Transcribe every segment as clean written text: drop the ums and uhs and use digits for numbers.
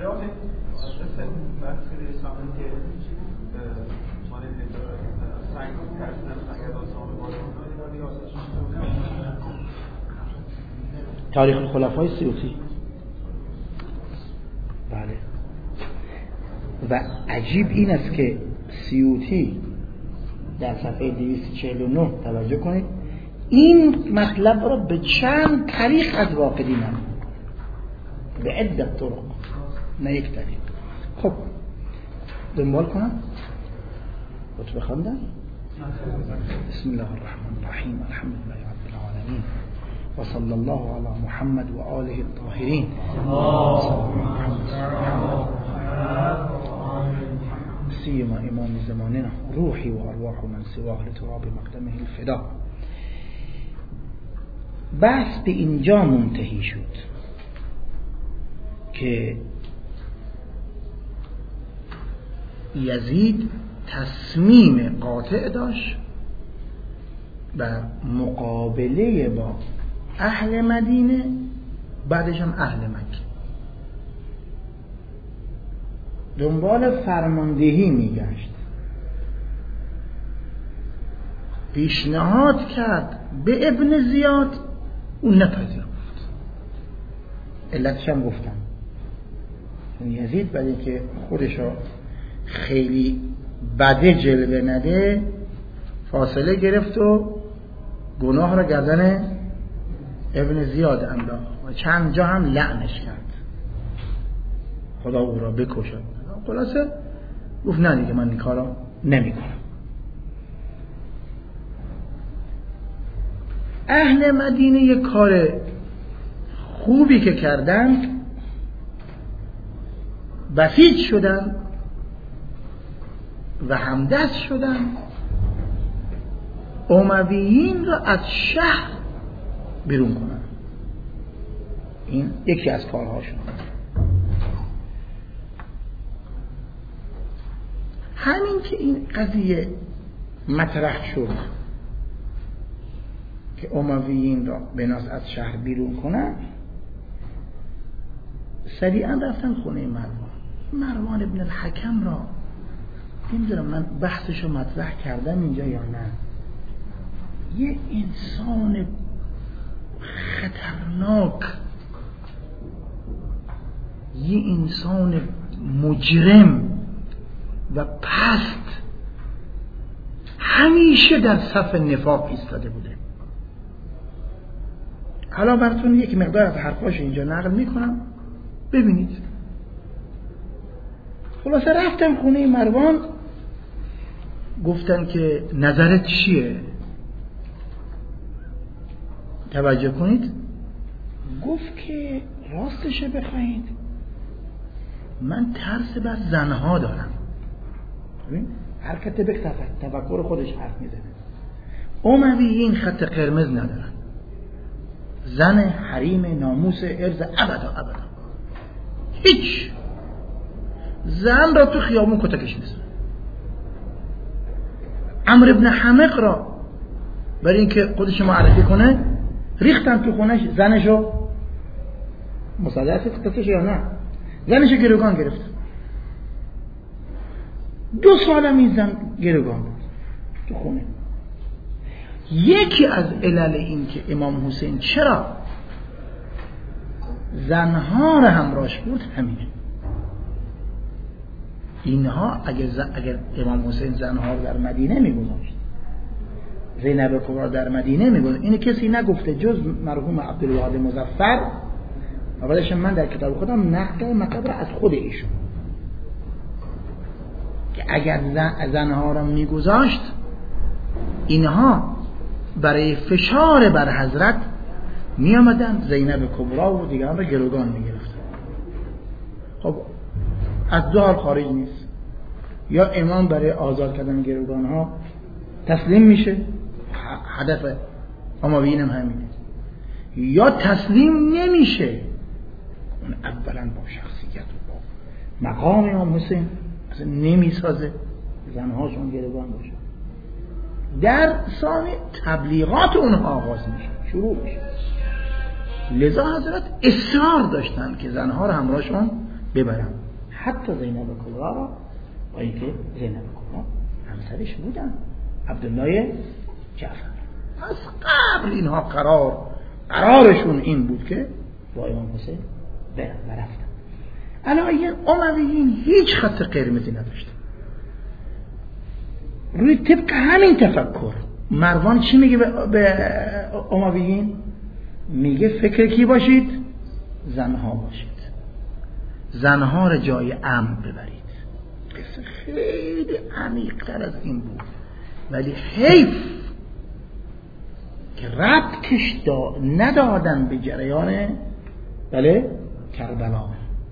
جواب مثل بحث رسانه که مال سنگ کردن اگر داستان تاریخ الخلفای سیوطی. بله. و عجیب این است که سیوطی در صفحه 249 توجه کنید این مطلب را به چند طریق از واقعی نمید، به عدت طرق، نه یک طریق. خب دنبال کنم خطبه خواندن. بسم الله الرحمن الرحیم الحمد لله رب العالمین و صلی الله علی محمد و آله الطاهرین. سیما امام زماننا روحی و ارواح من سواه لتراب مقدمه الفدا. بحث به اینجا منتهی شد که یزید تصمیم قاطع داشت و مقابله با اهل مدینه، بعدش هم اهل مکه، دنبال فرماندهی میگشت. پیشنهاد کرد به ابن زیاد، اون نپذیرفت. علتش هم گفتم، یزید بعد اینکه خودشو خیلی بده جلوه نده فاصله گرفت و گناه را گردن ابن زیاد انداخت و چند جا هم لعنش کرد، خدا او را بکشد. خلاصه گفت نه دیگه من این کارا نمی کنم. اهل مدینه یک کار خوبی که کردند، بسیج شدن و همدست شدن امویین را از شهر بیرون کنن. این یکی از کارهاشون. همین که این قضیه مطرح شد که امویین را به ناس از شهر بیرون کنن، سریعا رفتن خونه مروان ابن الحکم را. نمیدونم من بحثشو مطرح کردم اینجا یا نه. یه انسان خطرناک، یه انسان مجرم و پست، همیشه در صف نفاق ایستاده بوده. حالا براتون یک مقدار از حرفاش اینجا نقل میکنم ببینید. خلاصه رفتم خونه مروان، گفتن که نظرت چیه؟ توجه کنید، گفت که راستشه بخواید من ترس بر زنها دارم. ببین حرکت به تفکر خودش حرف میزنه. امویین خط قرمز ندارن، زن، حریم، ناموس، ارز، ابدا هیچ. زن را تو خیابون کتکش میزنن. عمرو ابن حمق را برای اینکه خودش معرفی کنه ریختن تو خونش، زنشو مصادقه قصهش یا نه، زنشو گروگان گرفت. 2 سالم این زن گروگان بود تو خونه. یکی از علل این که امام حسین چرا زنها را همراهش بود همینه. اینها اگر امام حسین زنها رو در مدینه میگذاشت، زینب کبرا در مدینه میگذاشت، اینو کسی نگفته جز مرحوم عبدالوهاب مظفر. و بعدش من در کتاب خودم نقل مطلب از خود ایشون که اگر زنها رو میگذاشت اینها برای فشار بر حضرت می آمدن زینب کبرا و دیگران رو گروگان می گرفتن. خب از 2 حال خارج نیست، یا امام برای آزاد کردن گروگان ها تسلیم میشه، هدف امویین هم همینه، یا تسلیم نمیشه. اون اولا با شخصیت و با مقام امام حسین اصلا نمیسازه زنهاشون گروگان باشه. در ثانی تبلیغات اونها آغاز میشه، شروع میشه. لذا حضرت اصرار داشتن که زنها رو همراهشون ببرم. حتی زینب کبرا را، با اینکه زینب کبرا همسرش بودن عبدالله جعفر، از قبل اینها قرارشون این بود که با امام حسین برن و رفتن. علاوه امویین هیچ خط قرمزی نداشتن. روی طبق همین تفکر مروان چی میگه به امویین؟ میگه فکر کی باشید؟ زنها باشید، زنها را جای امن ببرید. قصه خیلی عمیق‌تر از این بود، ولی حیف که ربطش ندادن به جریان بله کربلا.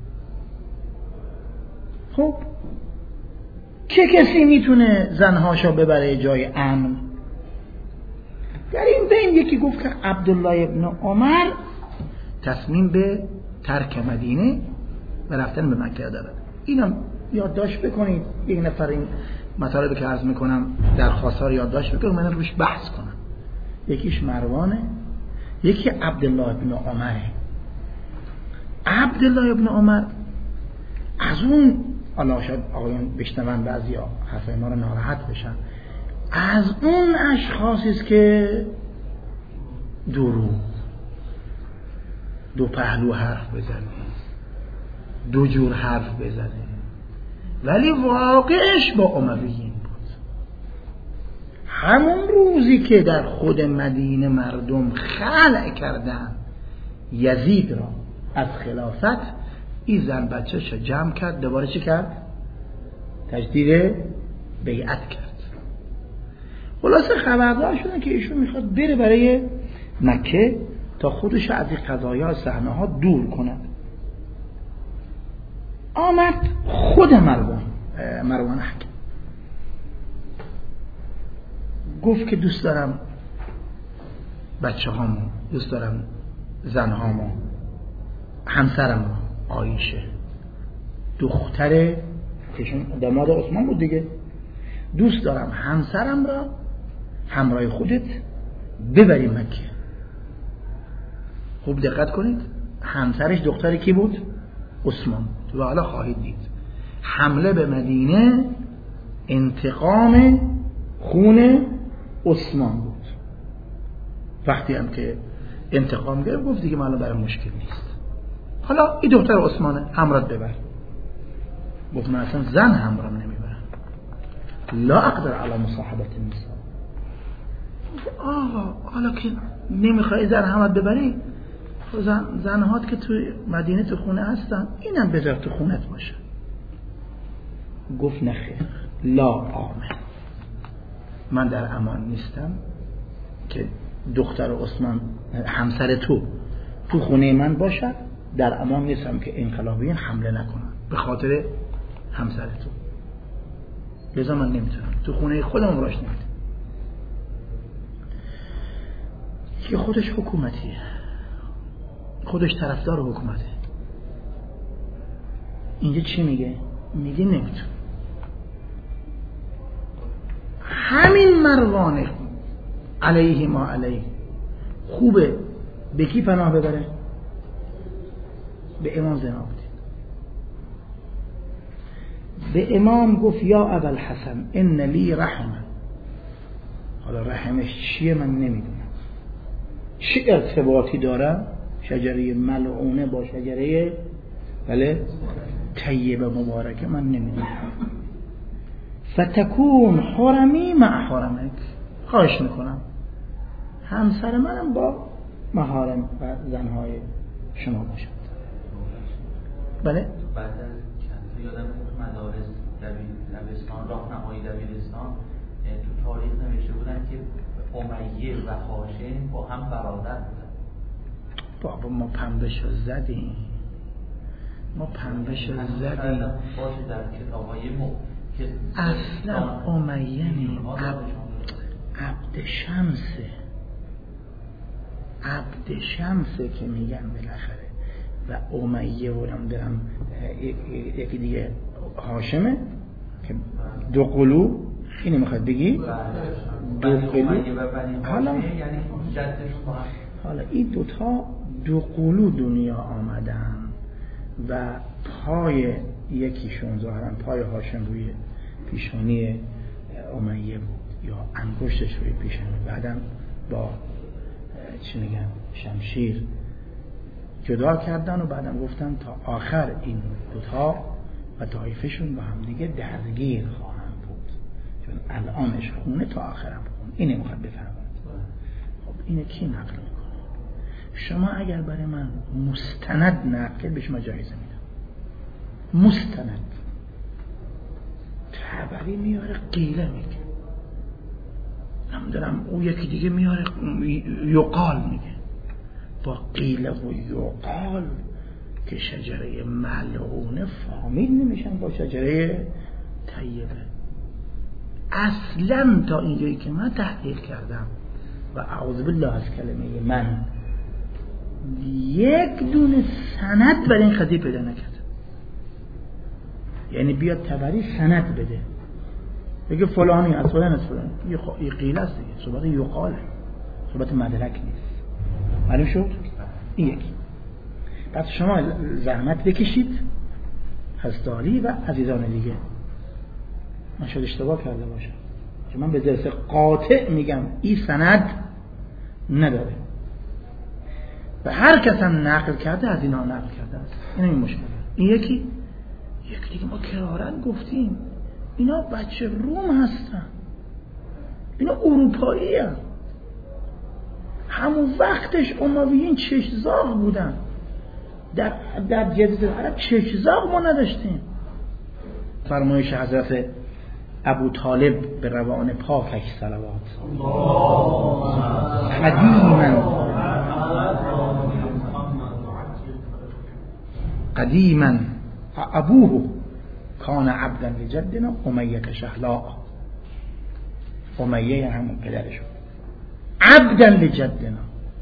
خب چه کسی میتونه زنهاشو ببره جای امن؟ در این بین یکی گفت که عبدالله ابن عمر تصمیم به ترک مدینه و رفتن به مکه دارد. اینم یادداشت بکنید. یک نفر این مطالبی که عرض میکنم درخواست‌ها رو یادداشت بکنید، من روش بحث کنم. یکیش مروانه، یکی عبدالله ابن عمره. عبدالله ابن عمر از اون، الله شاید آقایان بشنون بعضیا حرفای ما رو ناراحت بشن، از اون اشخاصی است که دو پهلو حرف بزنه، دو جور حرف بزنه، ولی واقعش با امویین بود. همون روزی که در خود مدینه مردم خلع کردن یزید را از خلافت، این زن بچه‌شو جمع کرد، دوباره چی کرد؟ تجدید بیعت کرد. خلاصه خبردار شدن که ایشون میخواد بره برای مکه تا خودش از این قضایا صحنه ها دور کند. آمد خود مروان حکم گفت که دوست دارم بچه هامو، دوست دارم زن هامو، همسرم رو، عایشه دختر داماد عثمان بود دیگه، دوست دارم همسرم را همراه خودت ببری مکه. خوب دقت کنید، همسرش دختر کی بود؟ عثمان بود. و حالا خواهید دید حمله به مدینه انتقام خون عثمان بود. وقتی هم که انتقام گرفت گفت دیگه من برای مشکل نیست، حالا این دختر عثمانه، همراه ببر. گفت من اصلا زن همراه نمیبرم، لا اقدر علی مصاحبت النساء. آقا حالا که نمیخوای زن همراه ببری، زنهات که تو مدینه تو خونه هستن، اینم بذار تو خونت باشه. گفت نخیر، لا آمن، من در امان نیستم که دختر عثمان همسر تو خونه من باشد، در امان نیستم که انقلابیین حمله نکنن به خاطر همسر تو، لذا من نمیتونم تو خونه خودم راش نمیتونم. که خودش حکومتیه، خودش طرفدار حکومته. اینجا چی میگه؟ میگه نمیتون. همین مروان علیه ما علیه خوبه به کی پناه ببره؟ به امام زین العابدین. به امام گفت یا ابوالحسن ان لی رحمه. حالا رحمش چیه من نمیدونم، چه ارتباطی داره شجره ملعونه با شجره بله طیبه مبارکه من نمیدونم. فتکون حرمی مع حرمک، خواهش میکنم همسر منم با محارم و زنهای شما باشد. بله بعد از چند یادم مدارس دبیرستان، راهنمایی دبیرستان تو تاریخ نوشته بودن که امیه و هاشم با هم برادر بودن. بابا ما پنبهشو زدیم، باشه در کتابای که اصلا امیه عبد شمسه که میگن بالاخره، و امیه ورم برم یکی دیگه هاشمه که دو قلو خیلی میخواد بگی دو قلو. حالا این دوتا دو قلو دنیا آمدن و پای یکیشون ظاهرا پای هاشم روی پیشانی امیه بود یا انگشتش روی پیشانی، بعدم با چی میگن شمشیر جدا کردن و بعدم گفتن تا آخر این دوتا و طایفشون با هم دیگه درگیر خواهند بود، چون الانش خونه تا آخرم خونه. اینه میخواد بفهمید. خب اینه کی نقل میکنه؟ شما اگر برای من مستند نقل به شما جایزه میدم. مستند تبری میاره قیله میگه، نمیدونم او یکی دیگه میاره یقال میگه، با قیله و یقال که شجره ملعونه فامیل نمیشن با شجره طیبه. اصلا تا اینجایی که من تحقیق کردم و اعوذ بالله از کلمه من یک دونه سند برای این قضیه پیدا نکردم. یعنی بیاد تبری سند بده بگه فلانی از فلان از فلان، یه قیله است دیگه، صحبت یقاله، صحبت مدرک نیست. معلوم شد؟ این یکی. پس شما زحمت بکشید هستالی و عزیزان دیگه، من شاید اشتباه کرده باشم که من به درس قاطع میگم این سند نداره و هر کس هم نقل کرده از اینا نقل کرده است. این مشکل. این یکی دیگه ما کرارن گفتیم اینا بچه روم هستن، اینا اروپایی هستن. همون وقتش امویین چشزاغ بودن. در جزیره عرب چشزاغ ما نداشتیم. فرمایش حضرت ابو طالب به روان پاکش صلوات قدیما ابوه کان عبدا لجدنا امیه شهلا. امیه همون پدرشون عبدا لجدنا،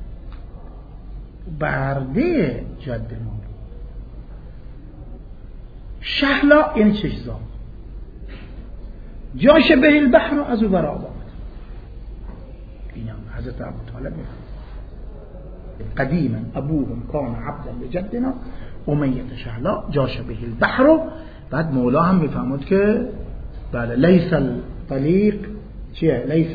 برده جد ما. شهلا یعنی چشزاغ. جاش به البحر رو از او برا آمد. این هم حضرت ابو طالب میگه قدیما ابوهم کان عبدا لجدنا امیه شهلا جاش به البحر رو. بعد مولا هم میفهمد که بله لیس الطلیق چیه؟ لیس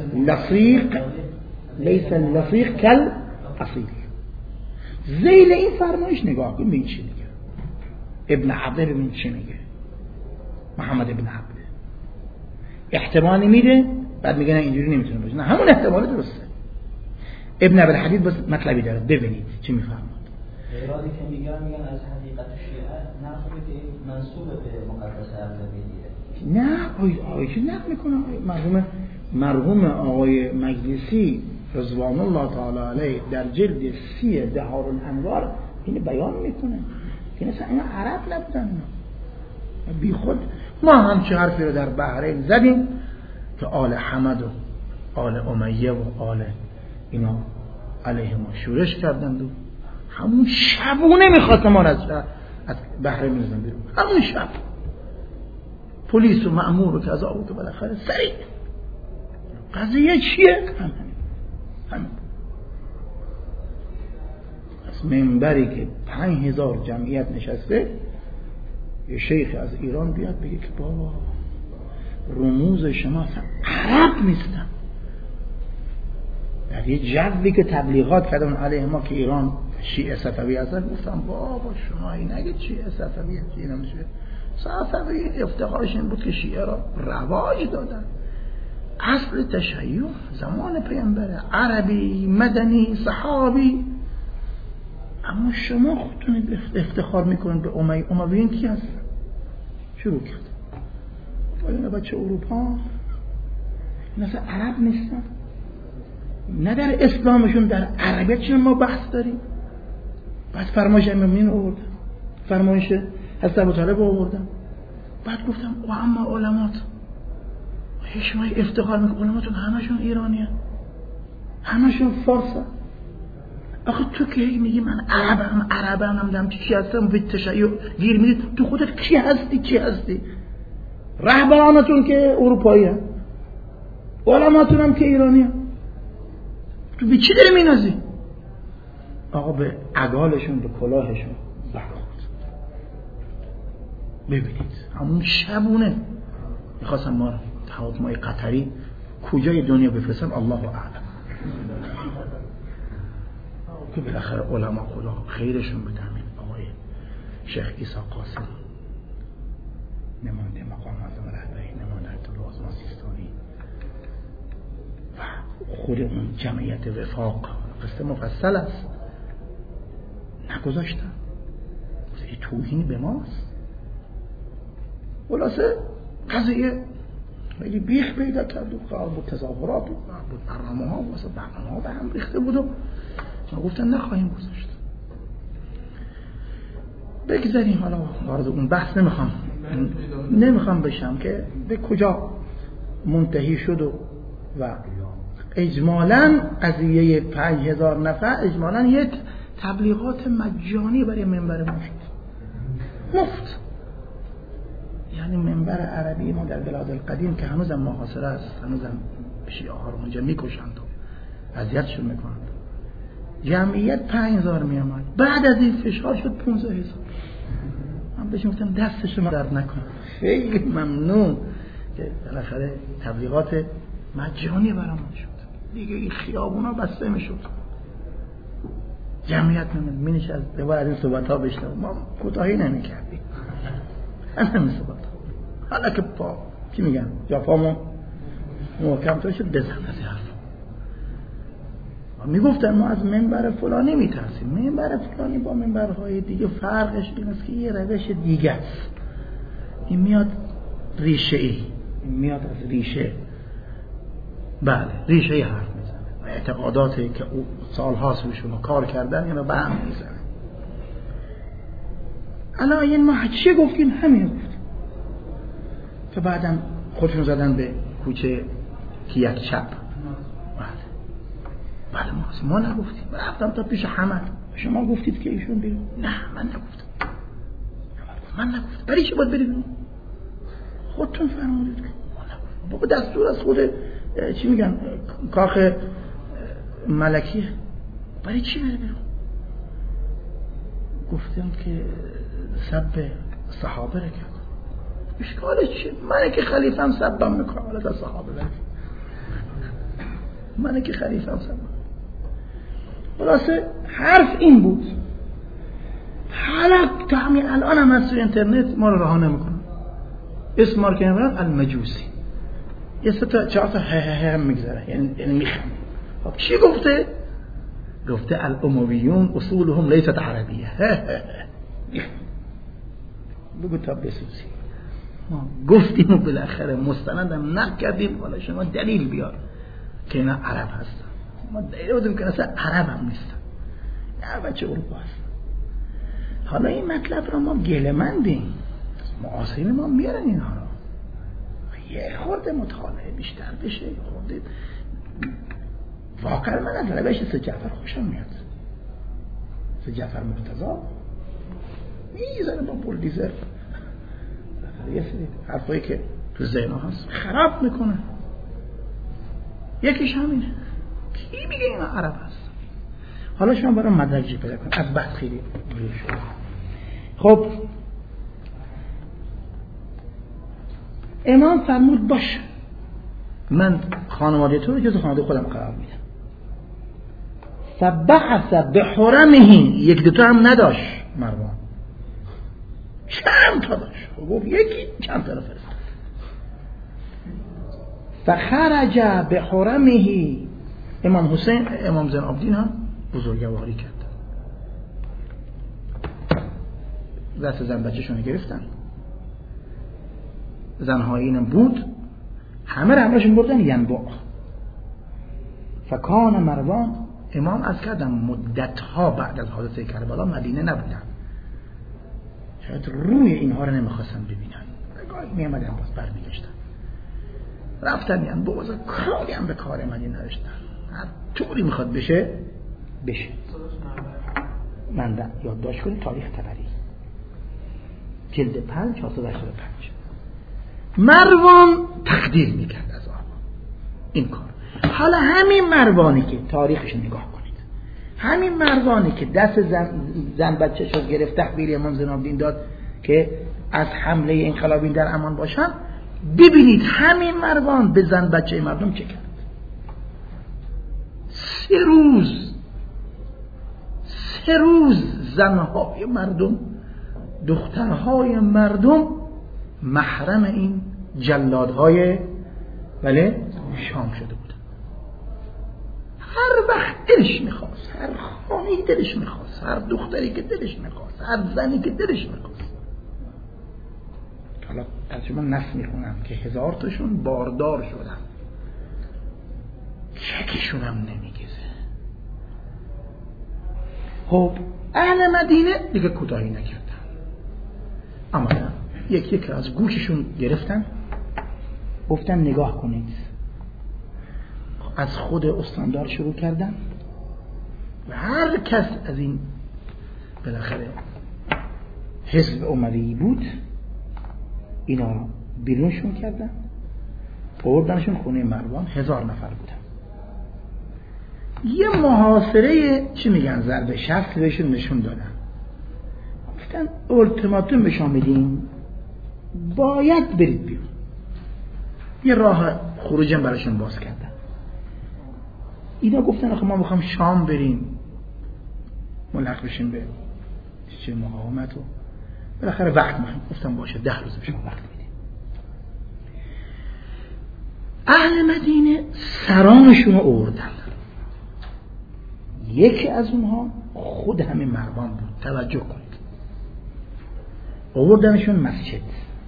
اللصیق کل اصیل. زیل این فرمایش نگاه کن ببین چی میگه ابن عبده، ببین چی میگه محمد ابن عبده. احتمالی میده بعد میگه نه اینجوری نمیتونه باشه، نه همون احتمال درسته. ابن عبد الحدید بس مطلبی داره، ببینید چی میفهمد. ایرادی که میگن از حقیقت شیعه نقل که منسوب به مقدس اردبیلیه. نه آقای چی نقل میکنه؟ مرحوم آقای مجلسی رضوان الله تعالی علیه در جلد 30 دهار الانوار این بیان میکنه که مثلا اینا عرب نبودن، بی خود ما همچه حرفی رو در بحرین زدیم که آل حمد و آل امیه و آل اینا علیه ما شورش کردند و همون شبونه میخواست ما از بحرین میزن بیرون. همون شب پلیس و مأمور و کذا بود و بالاخره سریع قضیه چیه؟ همین از منبری که 5000 جمعیت نشسته یه شیخ از ایران بیاد بگه که بابا رموز شما اصلا عرب نیستن. در یه جوی که تبلیغات کردن علیه ما که ایران شیعه صفوی هستن، گفتم بابا شما این نگید شیعه صفوی هست، این نمیشه. صفوی افتخارش این بود که شیعه را رواج دادن. اصل تشیع زمان پیامبره، عربی، مدنی، صحابی. اما شما خودتون افتخار میکنید به امویین کی هستن؟ شروع کرد اینا بچه اروپا مثلا عرب نیستن، نه در اسلامشون در عربیتشون ما بحث داریم. بعد فرمایش امامین آوردن، فرمایش حضرت ابو طالب آوردن. بعد گفتم و اما علمات شما افتخار میکنید علماتون همشون ایرانیه، همشون فارسه. آخه تو که میگی من عربم نمیدونم چی هستم به تشیع گیر میدی، تو خودت کی هستی؟ رهبرانتون که اروپایی هست، علماتون هم که ایرانی هست. تو به چی داری مینازی؟ آقا به عقالشون، به کلاهشون برخورد. ببینید همون شبونه میخواستم ما هواپیمای قطری کجای دنیا بفرستن الله اعلم، که بالاخره علما خدا خیرشون بده، همین آقای شیخ عیسی قاسم نماینده مقام معظم رهبری، نماینده آیت آزما سیستانی و خود اون جمعیت وفاق، قصه مفصل است، نگذاشتن. این توهین به ماست. خلاصه قضیه خیلی بیخ پیدا کرد و قرار بود تظاهرات بود، برنامه ها واسه برنامه ها به هم ریخته بود و ما گفتن نخواهیم گذاشت. بگذاریم، حالا وارد اون بحث نمیخوام بشم که به کجا منتهی شد و اجمالاً قضیه 5000 نفر اجمالاً یک تبلیغات مجانی برای منبر ما شد، مفت. یعنی منبر عربی ما در بلاد القدیم که هنوزم محاصره است، هنوزم شیعه ها رو اونجا میکشند و اذیتشون میکنند، جمعیت 5000 میامد، بعد از این فشار شد 15000. من بهش گفتم دست شما درد نکنه، خیلی ممنون که بالاخره تبلیغات مجانی برامون شد. دیگه این خیابونا بسته میشد، جمعیت مینش از دوباره از این صحبت ها بشنم، ما کوتاهی نمیکردیم همین صحبت ها. حالا که پا چی میگن یا پامون محکم تو شد بزن از حرف میگفتن ما از منبر فلانی میترسیم. منبر فلانی با منبرهای دیگه فرقش این است که یه روش دیگه است، این میاد ریشه ای، این میاد از ریشه، بله ریشه ای حرف میزنه، اعتقاداتی که او سالهاست روشون کار کردن اینو به هم میزنه. الان این ما چی گفتیم؟ همین گفتیم که بعدم خودشون زدن به کوچه کیک چپ. بله ما نگفتیم، رفتم تا پیش حمد، شما گفتید که ایشون بیرون. نه من نگفتم. برای چی باید برید؟ خودتون فرمودید که ما نگفتم. بابا دستور از خود چی میگن کاخ ملکیه، برای چی بره بیرون؟ گفتم که سب صحابه رو کرد. اشکالش چیه؟ من که خلیفم سبم میکنم، حالا تا صحابه برد، من که خلیفم سبم. خلاصه حرف این بود. حالا تا همین الان هم از توی اینترنت ما رو رها نمیکنن، اسم ما رو که نمیبرن المجوسی، یه سه تا چهار تا هم میگذاره، یعنی میخند. خب چی گفته؟ گفته الامویون اصولهم لیست عربیه. بگو تا بسوزی، ما گفتیم و بالاخره مستندم نکردیم، حالا شما دلیل بیار که اینا عرب هستن. ما دلیل بودیم که اصلا عرب هم نیستن، نه بچه اروپا هستن. حالا این مطلب رو ما گله‌مندیم، معاصرین ما میارن اینها رو، یه خورده مطالعه بیشتر بشه، خورده واقعا من از روش سید جعفر خوشم میاد. سید جعفر مرتضی میزنه با بولدیزر یه سری حرفایی که تو ذهن هست خراب میکنه. یکیش همینه، کی میگه اینا عرب هست؟ حالا شما برای مدرجی پیدا کن، از بحث خیلی دور شد. خب امام فرمود باش، من خانواده تو رو جز خانواده خودم قرار میدم. فبعث بحرمه، یک دوتا هم نداشت مروان، چند تا داشت. خب یکی چند تا رو فرستاد. فخرج بحرمه، امام حسین امام زین العابدین هم بزرگواری کرد، دست زن بچه‌شون گرفتن، زنهای اینم بود، همه رو همراهشون بردن ینبع. فکان مروان، امام از کردم مدتها بعد از حادثه کربلا مدینه نبودن، شاید روی اینها رو نمیخواستن ببینن، گاهی میامدن باز برمیگشتن، رفتن ینبع، باز کاری هم به کار مدینه داشتن، هر طوری میخواد بشه من یادداشت کنید تاریخ طبری جلد 5 485. مروان تقدیر میکرد از آقا این کار. حالا همین مروانی که تاریخش نگاه کنید، همین مروانی که دست زن بچه شد گرفت تحویل امام زین العابدین داد که از حمله انقلابی در امان باشن، ببینید همین مروان به زن بچه مردم چه کرد. 3 روز زنهای مردم، دخترهای مردم محرم این جلادهای شام شده بودن. هر وقت دلش میخواست، هر خانه‌ای دلش میخواست، هر دختری که دلش میخواست، هر زنی که دلش میخواست. حالا از شما نص میخونم که 1000 تاشون باردار شدن، یکیشون هم نمیگیزه. خب اهل مدینه دیگه کوتاهی نکردن، اما یک از گوششون گرفتن، گفتن نگاه کنید. از خود استاندار شروع کردن و هر کس از این بالاخره حزب عمری بود اینا بیرونشون کردن، آوردنشون خونه مروان. 1000 نفر بودن. یه محاصره چی میگن ضرب شست بهشون نشون دادن، گفتن التیماتوم بهشون میدیم، باید برید بیرون. یه راه خروجم براشون باز کردن. اینا گفتن آخه ما میخوام شام بریم، ملحق بشیم به چه مقاومت و بالاخره وقت میخوام. گفتم باشه 10 روز بهشون وقت میدیم. اهل مدینه سرانشون رو آوردن. یکی از اونها خود همین مروان بود. توجه کنید، آوردنشون مسجد،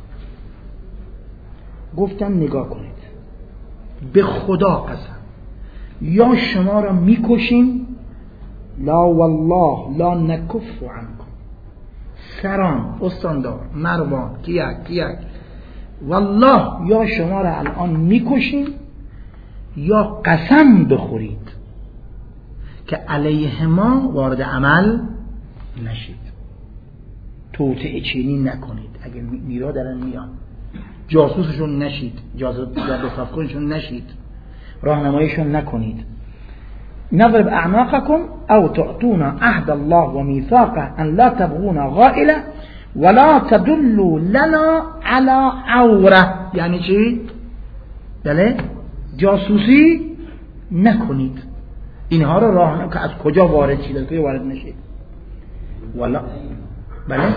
گفتن نگاه کنید، به خدا قسم یا شما را میکشیم لا والله لا نکف عنکم. سران، استاندار، مروان، کیک والله یا شما را الان میکشیم یا قسم بخورید که علیه ما وارد عمل نشید، توطئه چینی نکنید، اگر میرا دارن میان، جاسوسشون نشید، جاسوس کنشون نشید، راهنماییشون نکنید. نضرب اعناقکم او تعطونا عهد الله و میثاقه ان لا تبغونا غائله ولا تدلوا لنا على عوره. یعنی چی؟ بله جاسوسی نکنید، اینها رو راهنمایی که از کجا وارد شید، از کجا وارد نشید. ولا بله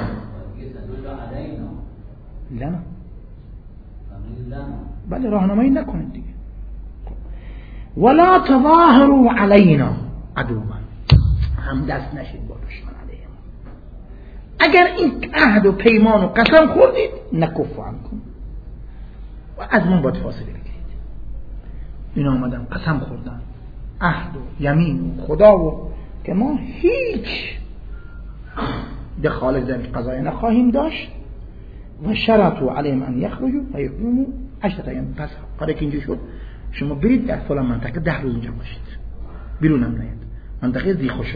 لنا بله راهنمایی نکنید دیگه. ولا تظاهروا علینا عدوا، هم دست نشید با دشمن علیه ما. اگر این عهد و پیمان و قسم خوردید نکف عنکم، و از من باید فاصله بگیرید. این آمدن قسم خوردن، عهد و یمین و خدا و که ما هیچ دخالت در قضایی نخواهیم داشت. و شرطوا علیهم ان یخرجوا و یقیموا 10 ایام. پس قراره که اینجوری شد شما برید در فلان منطقه 10 روز اینجا باشید، بیرون هم نیاد، منطقه ذی خشب.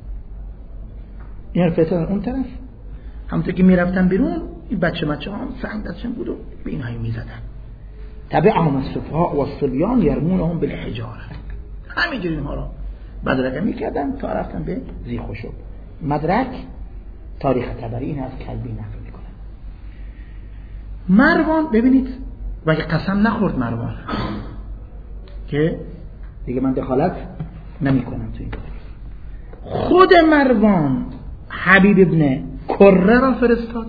این فرستادن اون طرف. همونطور که میرفتن بیرون این بچه هم سنگ دستشون بود و به اینهایی میزدن. تبعهم السفهاء والصبیان یرمونهم بالحجاره. همینجوری اینها رو بدرقه میکردن تا رفتن به ذی خشب. مدرک تاریخ طبری این از کلبی نقل میکنه. مروان ببینید وگه قسم نخورد مروان که دیگه من دخالت نمی کنم تو این. خود مروان حبیب ابن کره را فرستاد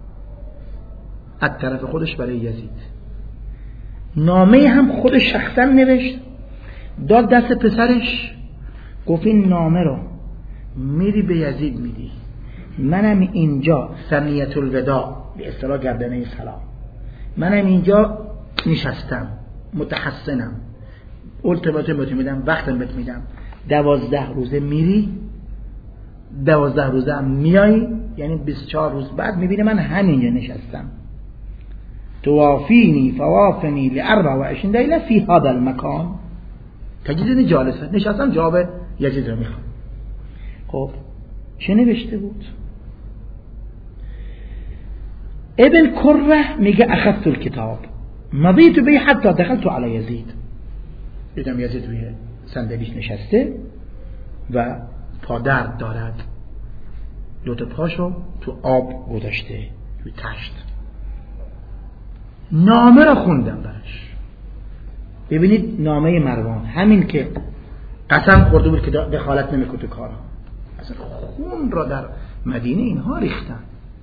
از طرف خودش برای یزید. نامه هم خودش شخصا نوشت، داد دست پسرش، گفت این نامه رو میری به یزید میدی، منم اینجا ثنیت الوداع به اصطلاح گردنه سلام، منم اینجا نشستم متحسنم، التماسم بهت میدم، وقتم بهت میدم، 12 روزه میری، 12 روزه هم میایی، یعنی 24 روز بعد میبینه من همینجا نشستم. توافینی فوافنی ل24 لیله فی هذا المکان. تجدید جالسه، نشستم جواب یزید رو میخوام. خب چه نوشته بود؟ ابن کره میگه اخذت الكتاب مضيت به حتی دخلت علی یزید. دیدم یزید روی صندلیش نشسته و پادرد دارد، 2 تا پاشو تو آب گذاشته، توی تشت. نامه را خوندم برش. ببینید نامه مروان، همین که قسم خورده بود که دخالت نمیکنه تو کارها، اصلا خون را در مدینه اینها ریختن.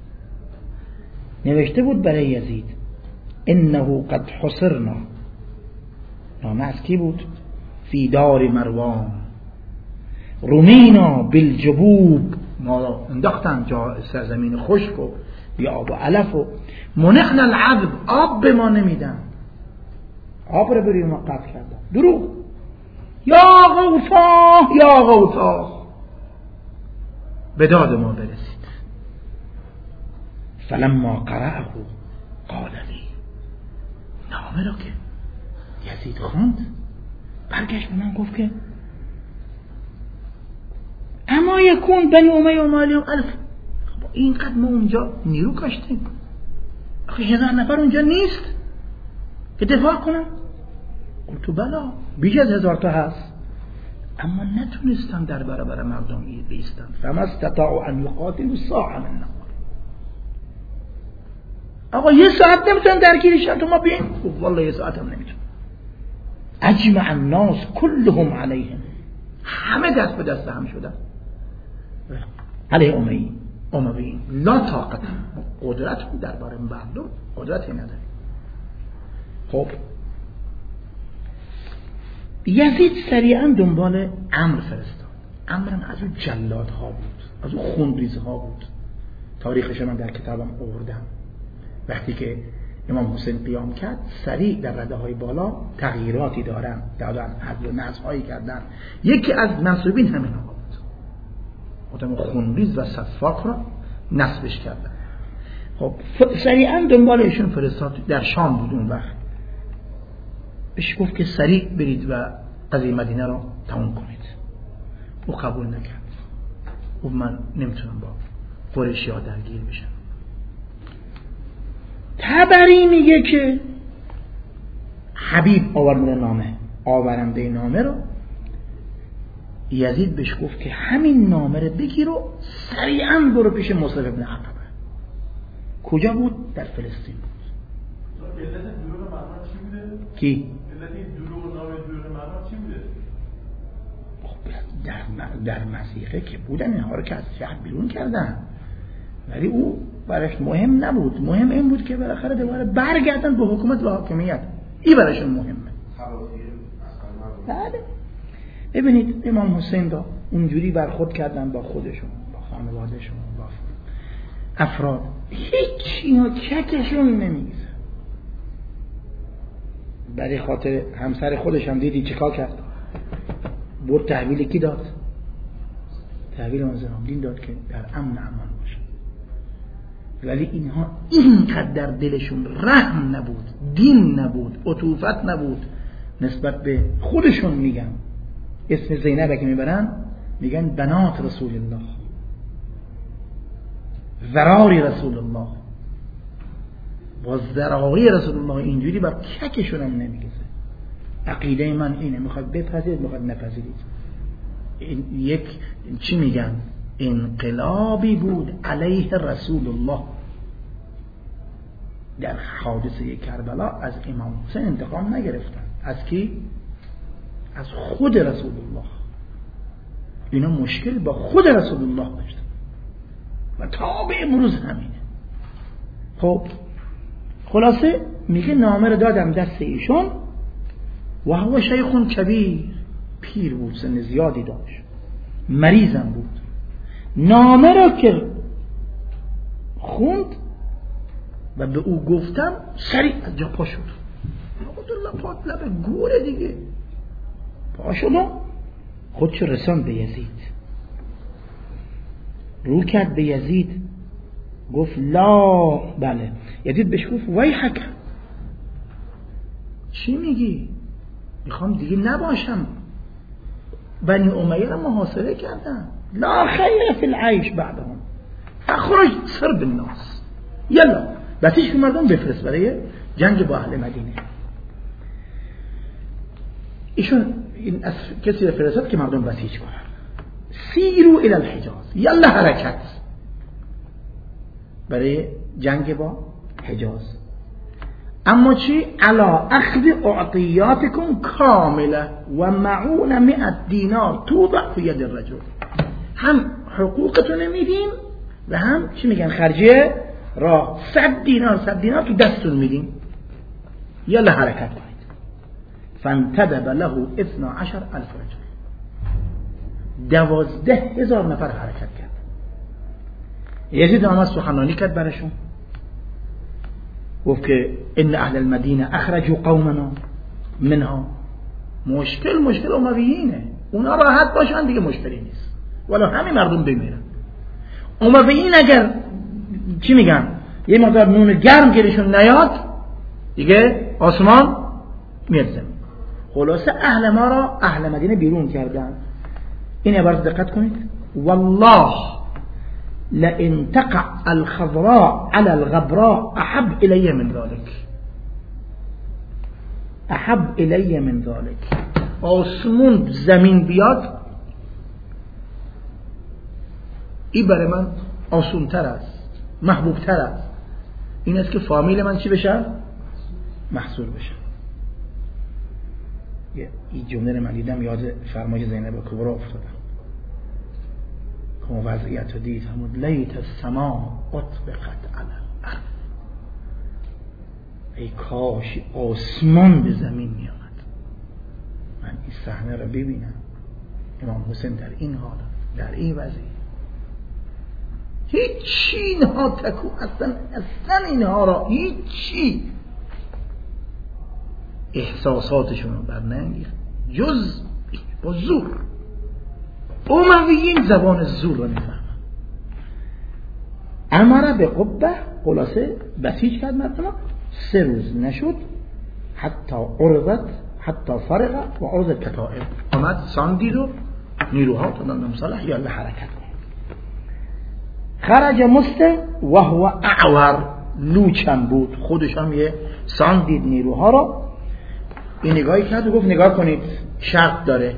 نوشته بود برای یزید انه قد حصرنا. نامه از کی بود؟ فی دار مروان رمینا بالجبوب، ما انداختن جا سرزمین خشک و بی آب و علف و منعنا العذب، آب به ما نمیدن، آب رو بریم ما قطع کردن. دروغ. یا غوثا یا غوثا، به داد ما برسید. فلما قرأه قال لی، نامه را که یزید خواند برگشت به من گفت که اما یکون بنی امیه و مالیهم الف. اینقدر ما اونجا نیرو کاشتیم، آخه 1000 نفر اونجا نیست که دفاع کنن؟ گفتم بلا بیش از 1000 تا هست، اما نتونستن در برابر مردم بیستن. فما استطاعوا ان یقاتلوا ساعة من نهار. آقا یه ساعت نمیتونن درگیرشن تو ما بیاین؟ گفت والله یه ساعت هم نمیتونن. اجمع الناس كلهم علیهم، همه دست به دست هم شدن علیه امویین. لا طاقت، قدرت درباره مردم قدرتی نداره. خب یزید سریعا دنبال عمرو فرستاد. عمرو از اون جلادها بود، از اون خونریزها بود. تاریخش من در کتابم آوردم. وقتی که امام حسین قیام کرد سریع در رده های بالا تغییراتی دادن، حذف و نصب هایی کردن. یکی از منصوبین همین آقا بود، آدم خونریز و سفاک را نصبش کردن. خب سریعا دنبال ایشون فرستاد. در شام بود اون وقت. بهش گفت که سریع برید و قضیه مدینه را تموم کنید. او قبول نکرد. او من نمیتونم با قریشی ها درگیر بشم. تبری میگه که حبیب آورنده نامه رو یزید بهش گفت که همین نامه رو بگیر و سریعا برو پیش مصعب ابن عقبه. کجا بود؟ در فلسطین بود. علت دروغ معنی چی بوده؟ کی؟ علت دروغ نامه دروغ معنی چی بوده؟ خب در مسیحه که بودن اینها رو که از شهر بیرون کردن، ولی او براش مهم نبود. مهم این بود که بالاخره دوباره برگردن به حکومت و حاکمیت. این براشون مهمه. بله. ببینید امام حسین را اونجوری برخورد کردن با خودشون، با خانوادهشون، با افراد. هیچ اینا چکشون نمیگذاره. برای خاطر همسر خودش هم دیدی چیکار کرد؟ برد تحویل کی داد؟ تحویل انضمام‌دین داد که در امن امان باشه. ولی اینها اینقدر در دلشون رحم نبود، دین نبود، عطوفت نبود نسبت به خودشون. میگن اسم زینب که میبرن میگن بنات رسول الله، ذراری رسول الله، با ذراری رسول الله. اینجوری بر ککشون هم نمیگذه. عقیده من اینه، میخواد بپذیرید میخواد نپذیرید. یک چی میگن؟ انقلابی بود علیه رسول الله. در حادثه کربلا از امام حسین انتقام نگرفتن. از کی؟ از خود رسول الله. اینا مشکل با خود رسول الله داشتن و تا به امروز همینه. خب خلاصه میگه نامه رو دادم دست ایشون و هو شیخ کبیر، پیر بود، سن زیادی داشت، مریضم بود. نامه را که خوند و به او گفتم سریع از جا پا شد. عبدالله پاک لب گوره دیگه. پا شد و خودشو رساند به یزید. رو کرد به یزید گفت لا. بله. یزید بهش گفت ویحک، چی میگی؟ میخوام دیگه نباشم. بنی امیه رو محاصره کردن. لا خیر فی العیش بعدهم، اخرج سر بالناس، یلا بسیج که مردم بفرست برای جنگ با اهل مدینه. ایشون این از کسی فرستاد که مردم بسیج کنن. سیرو الی الحجاز، یلا حرکت. برای جنگ با حجاز. اما چی؟ علا اخذ اعطیاتکم کامله و معون 100 دینار توضع فی ید الرجل. هم حقوقتون میدیم و هم چی میگن خرجیه راه. 100 دینار تو دستون میدیم، یلا حرکت کنید. فانتدب له 12,000 رجل، 12,000 نفر حرکت کرد. یزید آمد سخنرانی کرد برشون، گفت که ان اهل المدینه اخرجوا قومنا منها. مشکل امویینه، اونا راحت باشن دیگه مشکلی نیست، ولی همین مردم بمیرن. امویین اگر چی میگن یه مقدار نون گرم گیرشون نیاد دیگه آسمان میاد زمین. خلاصه اهل ما را اهل مدینه بیرون کردن. این عبارت دقت کنید. والله لئن تقع الخضراء على الغبراء احب الی من ذلك، احب الی من ذلك. آسمون زمین بیاد این برای من آسون تر است، محبوب تر است. این است که فامیل من چی بشن؟ محصول بشن. این جمله رو من دیدم یاد فرمای زینب کبرا افتادم که وضعیت رو دید، همون لیت السما اطبقت علی الارض، ای کاش آسمان به زمین می آمد. من این صحنه رو ببینم، امام حسین در این حال، در این وضعیت، هیچی اینها تکو اصلا اینها را هیچی احساساتشون رو برنگیخت جز با زور. امویین زبان زور رو میفهمن. امره به قبه، خلاصه بسیج کرد مردم. 3 روز نشد حتی عرضت حتی فرغ و عرضت کتائب. آمد ساندید و نیروها تمام صالح یالا حرکت کنید. خرج مسته و هو اعور، لوچم بود، خودش هم یه ساندید نیروها را. این نگاهی کرد و گفت نگاه کنید شرط داره،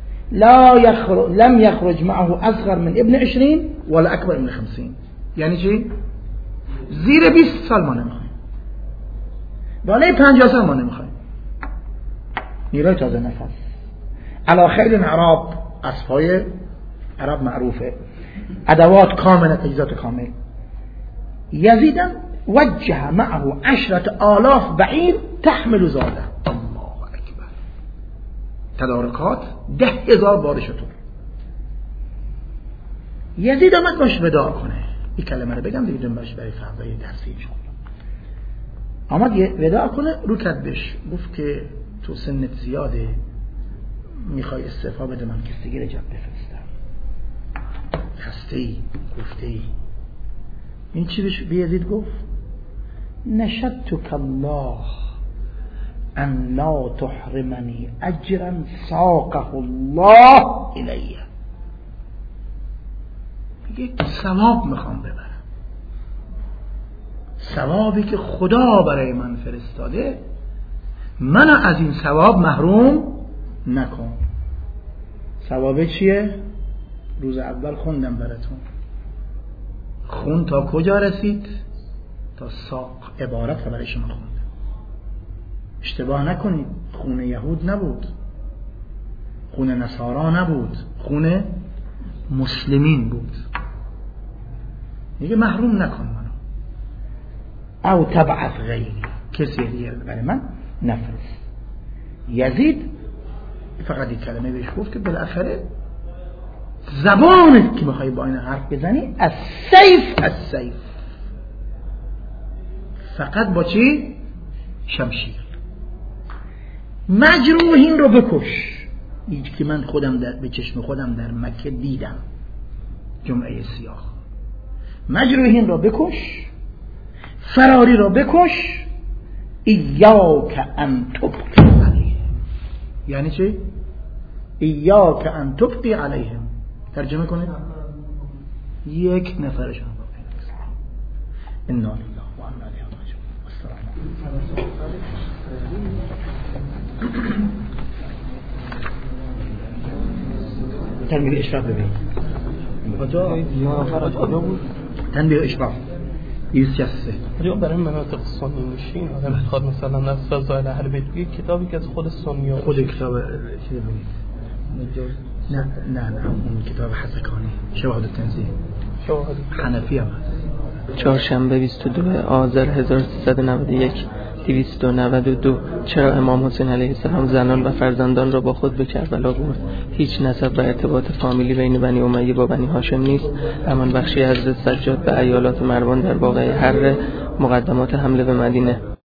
لم یخرج معه اصغر من ابن 20 ولا اکبر من 50. یعنی چی؟ زیر 20 سال ما نمیخوایم، بالای 50 سال ما نمیخوایم. نیروی تازه نفس. علی خیل عرب، اسبای عرب معروفه، ادوات کامله، تجهیزات کامل. یزیدن وجه معه 10,000 بعیر تحمل زاده. تدارکات 10,000 بار شطور. یزید آمد باش وداع کنه. این کلمه رو بگم دیگه جنبش برای فردای درسی شما. آمد وداع کنه، رو کرد بهش گفت که تو سنت زیاده، میخوای استعفا بده، من کسی رجب بفرستم. خسته ای، گفته ای. این چی بهش به یزید گفت؟ نشدتک الله ان لا تحرمنی اجرا ساقه الله الیه. میگه ثواب میخوام ببرم، ثوابی که خدا برای من فرستاده، من از این ثواب محروم نکن. ثواب چیه؟ روز اول خوندم براتون. خون تا کجا رسید؟ تا ساق. عبارت برای شما خوندم. اشتباه نکنید، خون یهود نبود، خون نصارا نبود، خون مسلمین بود. میگه محروم نکن منو، او تبعث غیری، کسی دیگه برای من نفرست. یزید فقط این کلمه بهش گفت که بالاخره زبانت که بخوای با این حرف بزنی از سیف، فقط با چی؟ شمشیر. مجروحین رو بکش. هیچ که من خودم به چشم خودم در مکه دیدم، جمعه سیاه. مجروحین رو بکش، فراری رو بکش. ایاک ان تبقی علیهم. یعنی چی؟ ایاک ان تبقی علیهم. ترجمه کنید. یک نفرشون باقی نیست. انا لله و انا الیه راجعون. تنبیه اشراف ببینید. تنبیه اشراف 263. یا برای مناطق سنی نشین آدم میخواد مثلا از فضائل اهل بیت بگه کتابی که از خود سنی خود کتاب چی ببینید؟ نه اون کتاب حسکانی شواهد التنزیه حنفی هم هست. چهارشنبه 22 آذر 1391 292 چرا امام حسین علیه السلام زنان و فرزندان را با خود به کربلا برد؟ هیچ نسب و ارتباط فامیلی بین بنی امیه با بنی هاشم نیست. همان بخشی حضرت سجاد به ایالات مروان در واقعه حر مقدمات حمله به مدینه.